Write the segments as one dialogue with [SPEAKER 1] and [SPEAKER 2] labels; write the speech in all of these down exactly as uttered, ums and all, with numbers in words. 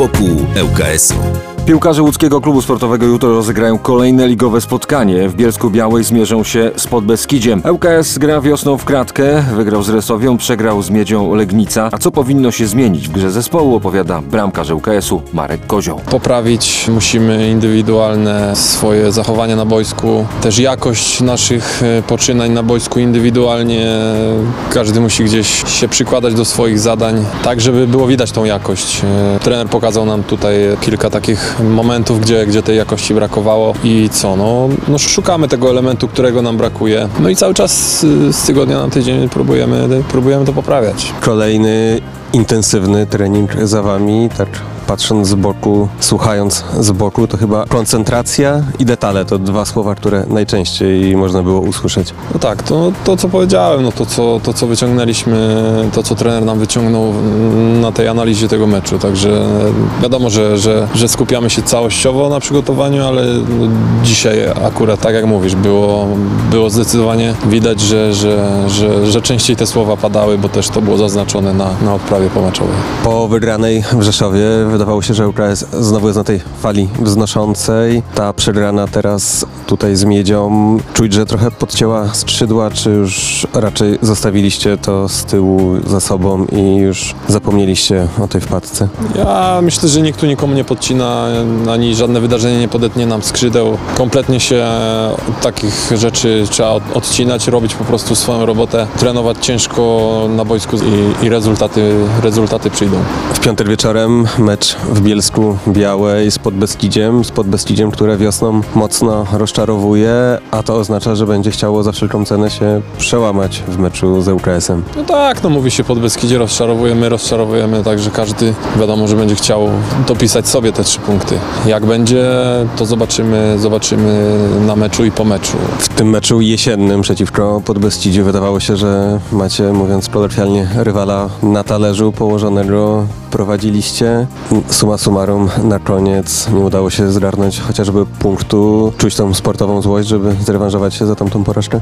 [SPEAKER 1] wokół ŁKS-u.
[SPEAKER 2] Piłkarze łódzkiego klubu sportowego jutro rozegrają kolejne ligowe spotkanie. W Bielsku-Białej zmierzą się z Podbeskidziem. ŁKS gra wiosną w kratkę, wygrał z Resowią, przegrał z Miedzią Legnica. A co powinno się zmienić w grze zespołu, opowiada bramkarz ŁKS-u Marek Kozioł.
[SPEAKER 3] Poprawić musimy indywidualne swoje zachowania na boisku, też jakość naszych poczynań na boisku indywidualnie. Każdy musi gdzieś się przykładać do swoich zadań, tak żeby było widać tą jakość. Trener pokazał nam tutaj kilka takich momentów, gdzie, gdzie tej jakości brakowało i co, no, no szukamy tego elementu, którego nam brakuje. No i cały czas z tygodnia na tydzień próbujemy, próbujemy to poprawiać.
[SPEAKER 4] Kolejny intensywny trening za wami, tak patrząc z boku, słuchając z boku, to chyba koncentracja i detale to dwa słowa, które najczęściej można było usłyszeć.
[SPEAKER 3] No tak, to, to co powiedziałem, no to co, to co wyciągnęliśmy, to co trener nam wyciągnął na tej analizie tego meczu, także wiadomo, że, że, że skupiamy się całościowo na przygotowaniu, ale no dzisiaj akurat tak jak mówisz, było, było zdecydowanie widać, że, że, że, że częściej te słowa padały, bo też to było zaznaczone na, na odprawie pomeczowej.
[SPEAKER 4] Po wygranej w Rzeszowie wydawało się, że ŁKS znowu jest na tej fali wznoszącej. Ta przegrana teraz tutaj z Miedzią, czuć, że trochę podcięła skrzydła, czy już raczej zostawiliście to z tyłu za sobą i już zapomnieliście o tej wpadce?
[SPEAKER 3] Ja myślę, że nikt tu nikomu nie podcina, ani żadne wydarzenie nie podetnie nam skrzydeł. Kompletnie się od takich rzeczy trzeba odcinać, robić po prostu swoją robotę, trenować ciężko na boisku i, i rezultaty, rezultaty przyjdą.
[SPEAKER 4] W piątek wieczorem mecz w Bielsku Białej z Podbeskidziem, z Podbeskidziem, które wiosną mocno rozczarowuje, a to oznacza, że będzie chciało za wszelką cenę się przełamać w meczu z ŁKS-em.
[SPEAKER 3] No tak, no mówi się Podbeskidzie rozczarowujemy, rozczarowujemy, także każdy wiadomo, że będzie chciał dopisać sobie te trzy punkty. Jak będzie, to zobaczymy, zobaczymy na meczu i po meczu.
[SPEAKER 4] W tym meczu jesiennym przeciwko Podbeskidziu wydawało się, że macie, mówiąc kolokwialnie, rywala na talerzu położonego, prowadziliście. Summa summarum na koniec nie udało się zgarnąć chociażby punktu. Czuć tą sportową złość, żeby zrewanżować się za tamtą porażkę?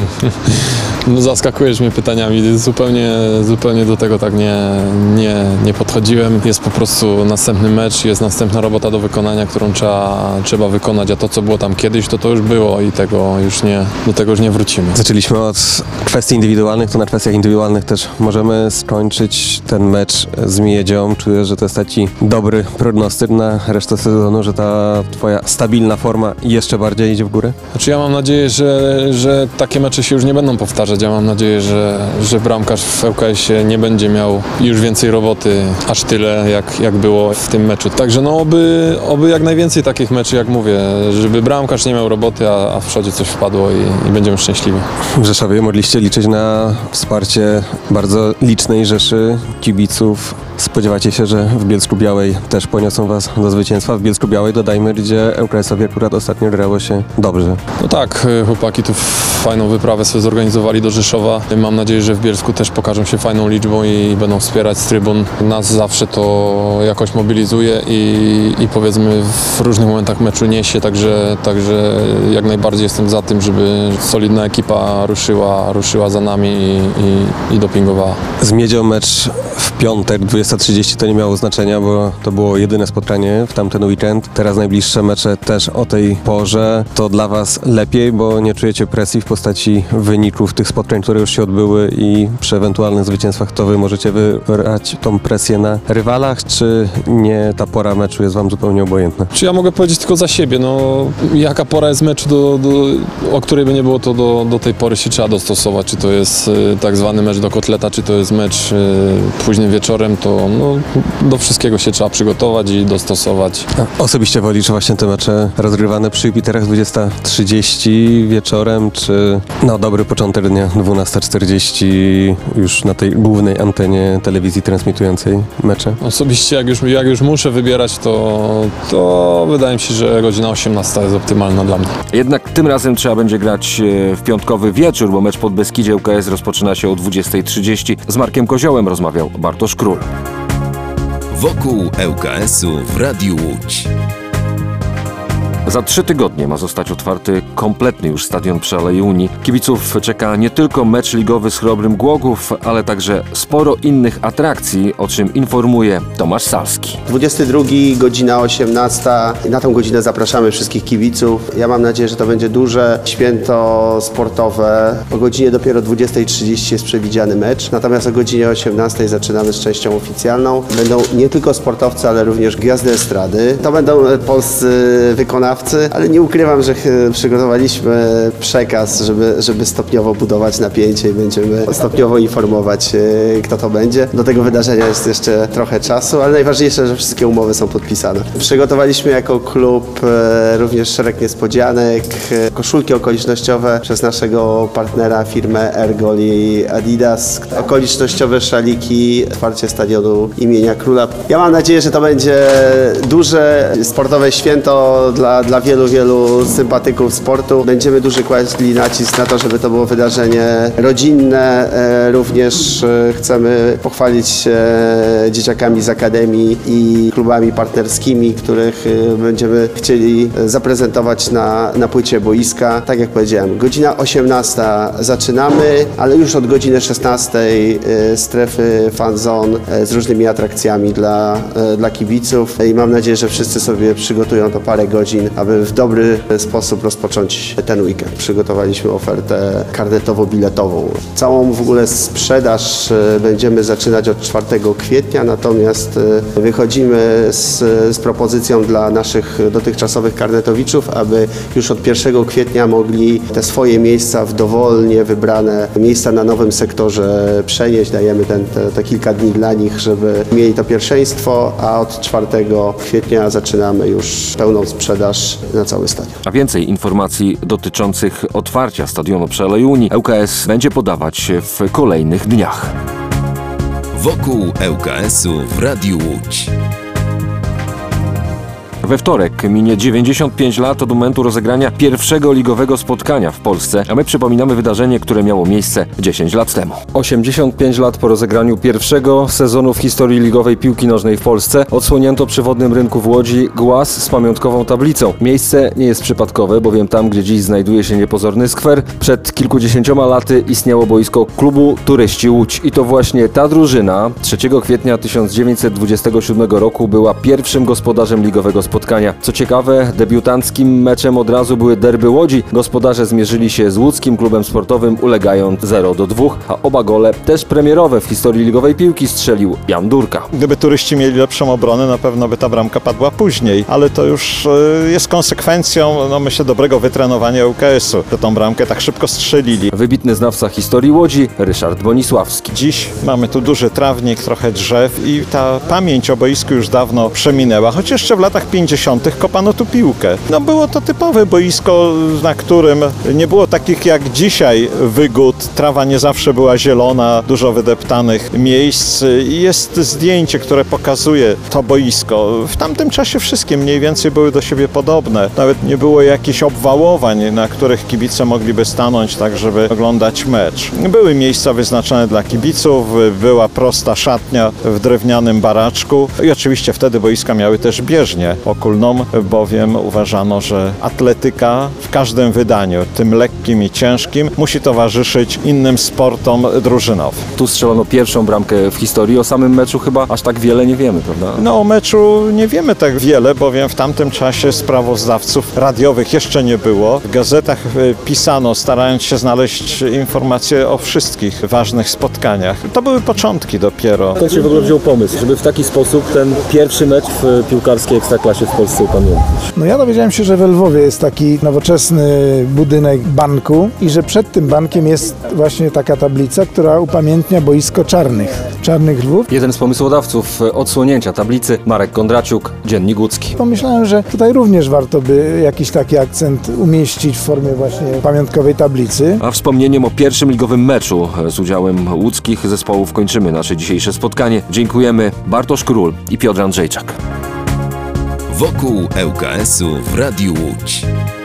[SPEAKER 3] No zaskakujesz mnie pytaniami. Zupełnie, zupełnie do tego tak nie, nie, nie podchodziłem. Jest po prostu następny mecz, jest następna robota do wykonania, którą trzeba, trzeba wykonać, a to co było tam kiedyś, to to już było i tego już nie, do tego już nie wrócimy.
[SPEAKER 4] Zaczęliśmy od kwestii indywidualnych, to na kwestiach indywidualnych też możemy skończyć ten mecz z Miedzią. Czuję, że to jest taki dobry prognostyk na resztę sezonu, że ta twoja stabilna forma jeszcze bardziej idzie w górę?
[SPEAKER 3] Znaczy ja mam nadzieję, że, że takie mecze się już nie będą powtarzać. Ja mam nadzieję, że, że bramkarz w ŁKS-ie nie będzie miał już więcej roboty, aż tyle jak, jak było w tym meczu. Także no oby, oby jak najwięcej takich meczy, jak mówię, żeby bramkarz nie miał roboty, a, a w przodzie coś wpadło i, i będziemy szczęśliwi.
[SPEAKER 4] W Rzeszowie mogliście liczyć na wsparcie bardzo licznej rzeszy kibiców. Spodziewacie się, że w Bielsku-Białej też poniosą was do zwycięstwa? W Bielsku-Białej dodajmy, gdzie ŁKS-owi akurat ostatnio grało się dobrze.
[SPEAKER 3] No tak, chłopaki tu fajną wyprawę sobie zorganizowali do Rzeszowa. Mam nadzieję, że w Bielsku też pokażą się fajną liczbą i będą wspierać z trybun. Nas zawsze to jakoś mobilizuje i, i powiedzmy w różnych momentach meczu niesie, także, także jak najbardziej jestem za tym, żeby solidna ekipa ruszyła, ruszyła za nami i, i, i dopingowała.
[SPEAKER 4] Z Miedzią mecz w piątek dwudziesta trzydzieści to nie miało znaczenia, bo to było jedyne spotkanie w tamten weekend. Teraz najbliższe mecze też o tej porze. To dla was lepiej, bo nie czujecie presji w postaci wyników tych spotkań, które już się odbyły i przy ewentualnych zwycięstwach to wy możecie wybrać tą presję na rywalach, czy nie ta pora meczu jest wam zupełnie obojętna?
[SPEAKER 3] Czy ja mogę powiedzieć tylko za siebie, no jaka pora jest meczu, do, do, o której by nie było, to do, do tej pory się trzeba dostosować, czy to jest y, tak zwany mecz do kotleta, czy to jest mecz y, późnym wieczorem, to no, do wszystkiego się trzeba przygotować i dostosować.
[SPEAKER 4] A osobiście wolisz właśnie te mecze rozgrywane przy Jupiterach dwudziesta trzydzieści wieczorem, czy no dobry początek dnia dwunasta czterdzieści już na tej głównej antenie telewizji transmitującej mecze?
[SPEAKER 3] Osobiście jak już, jak już muszę wybierać, to, to wydaje mi się, że godzina osiemnasta jest optymalna dla mnie.
[SPEAKER 2] Jednak tym razem trzeba będzie grać w piątkowy wieczór, bo mecz Podbeskidzie ŁKS rozpoczyna się o dwudziesta trzydzieści. Z Markiem Koziołem rozmawiał Bartosz Król.
[SPEAKER 1] Wokół ŁKS-u w Radiu Łódź.
[SPEAKER 2] Za trzy tygodnie ma zostać otwarty kompletny już stadion przy Alei Unii. Kibiców czeka nie tylko mecz ligowy z Chrobrym Głogów, ale także sporo innych atrakcji, o czym informuje Tomasz Salski.
[SPEAKER 1] dwudziestego drugiego, godzina osiemnasta. Na tą godzinę zapraszamy wszystkich kibiców. Ja mam nadzieję, że to będzie duże święto sportowe. O godzinie dopiero dwudziestej trzydzieści jest przewidziany mecz, natomiast o godzinie osiemnastej zaczynamy z częścią oficjalną. Będą nie tylko sportowcy, ale również gwiazdy estrady. To będą polscy wykonawcy, ale nie ukrywam, że przygotowaliśmy przekaz, żeby, żeby stopniowo budować napięcie i będziemy stopniowo informować, kto to będzie. Do tego wydarzenia jest jeszcze trochę czasu, ale najważniejsze, że wszystkie umowy są podpisane. Przygotowaliśmy jako klub również szereg niespodzianek, koszulki okolicznościowe przez naszego partnera firmę Ergol i Adidas, okolicznościowe szaliki, otwarcie stadionu imienia Króla. Ja mam nadzieję, że to będzie duże sportowe święto dla, dla wielu, wielu sympatyków sportu. Będziemy duży kłaść nacisk na to, żeby to było wydarzenie rodzinne. Również chcemy pochwalić się dzieciakami z Akademii i klubami partnerskimi, których będziemy chcieli zaprezentować na, na płycie boiska. Tak jak powiedziałem, godzina osiemnasta zaczynamy, ale już od godziny szesnastej strefy fan zone z różnymi atrakcjami dla, dla kibiców i mam nadzieję, że wszyscy sobie przygotują to parę godzin, aby w dobry sposób rozpocząć ten weekend. Przygotowaliśmy ofertę karnetowo-biletową. Całą w ogóle sprzedaż będziemy zaczynać od czwartego kwietnia, natomiast wychodzimy z, z propozycją dla naszych dotychczasowych karnetowiczów, aby już od pierwszego kwietnia mogli te swoje miejsca w dowolnie wybrane miejsca na nowym sektorze przenieść. Dajemy ten, te, te kilka dni dla nich, żeby mieli to pierwszeństwo, a od czwartego kwietnia zaczynamy już pełną sprzedaż na cały stadion.
[SPEAKER 2] A więcej informacji dotyczących otwarcia stadionu przy Alei Unii L K S będzie podawać w kolejnych dniach.
[SPEAKER 5] Wokół L K S-u w Radiu Łódź.
[SPEAKER 2] We wtorek minie dziewięćdziesiąt pięć lat od momentu rozegrania pierwszego ligowego spotkania w Polsce, a my przypominamy wydarzenie, które miało miejsce dziesięć lat temu. osiemdziesiąt pięć lat po rozegraniu pierwszego sezonu w historii ligowej piłki nożnej w Polsce odsłonięto przy Wodnym Rynku w Łodzi głaz z pamiątkową tablicą. Miejsce nie jest przypadkowe, bowiem tam, gdzie dziś znajduje się niepozorny skwer, przed kilkudziesięcioma laty istniało boisko klubu Turyści Łódź. I to właśnie ta drużyna trzeciego kwietnia tysiąc dziewięćset dwudziestego siódmego roku była pierwszym gospodarzem ligowego spotkania. Co ciekawe, debiutanckim meczem od razu były derby Łodzi. Gospodarze zmierzyli się z łódzkim klubem sportowym, ulegając zero do dwóch, a oba gole, też premierowe w historii ligowej piłki, strzelił Jan Durka.
[SPEAKER 6] Gdyby turyści mieli lepszą obronę, na pewno by ta bramka padła później, ale to już jest konsekwencją, no myślę, dobrego wytrenowania L K S-u, że tą bramkę tak szybko strzelili.
[SPEAKER 2] Wybitny znawca historii Łodzi, Ryszard Bonisławski.
[SPEAKER 6] Dziś mamy tu duży trawnik, trochę drzew i ta pamięć o boisku już dawno przeminęła, choć jeszcze w latach pięćdziesiątych kopano tu piłkę. No było to typowe boisko, na którym nie było takich jak dzisiaj wygód, trawa nie zawsze była zielona, dużo wydeptanych miejsc i jest zdjęcie, które pokazuje to boisko. W tamtym czasie wszystkie mniej więcej były do siebie podobne. Nawet nie było jakichś obwałowań, na których kibice mogliby stanąć tak, żeby oglądać mecz. Były miejsca wyznaczone dla kibiców, była prosta szatnia w drewnianym baraczku i oczywiście wtedy boiska miały też bieżnię okulną, bowiem uważano, że atletyka w każdym wydaniu, tym lekkim i ciężkim, musi towarzyszyć innym sportom drużynowym.
[SPEAKER 2] Tu strzelono pierwszą bramkę w historii. O samym meczu chyba aż tak wiele nie wiemy, prawda?
[SPEAKER 6] No o meczu nie wiemy tak wiele, bowiem w tamtym czasie sprawozdawców radiowych jeszcze nie było. W gazetach pisano, starając się znaleźć informacje o wszystkich ważnych spotkaniach. To były początki dopiero.
[SPEAKER 2] Skąd się w ogóle wziął pomysł, żeby w taki sposób ten pierwszy mecz w piłkarskiej ekstraklasie w Polsce upamiętnić?
[SPEAKER 7] No ja dowiedziałem się, że we Lwowie jest taki nowoczesny budynek banku i że przed tym bankiem jest właśnie taka tablica, która upamiętnia boisko Czarnych, Czarnych Lwów.
[SPEAKER 2] Jeden z pomysłodawców odsłonięcia tablicy, Marek Kondraciuk, Dziennik Łódzki.
[SPEAKER 7] Pomyślałem, że tutaj również warto by jakiś taki akcent umieścić w formie właśnie pamiątkowej tablicy.
[SPEAKER 2] A wspomnieniem o pierwszym ligowym meczu z udziałem łódzkich zespołów kończymy nasze dzisiejsze spotkanie. Dziękujemy. Bartosz Król i Piotr Andrzejczak.
[SPEAKER 5] Wokół L K S-u w Radiu Łódź.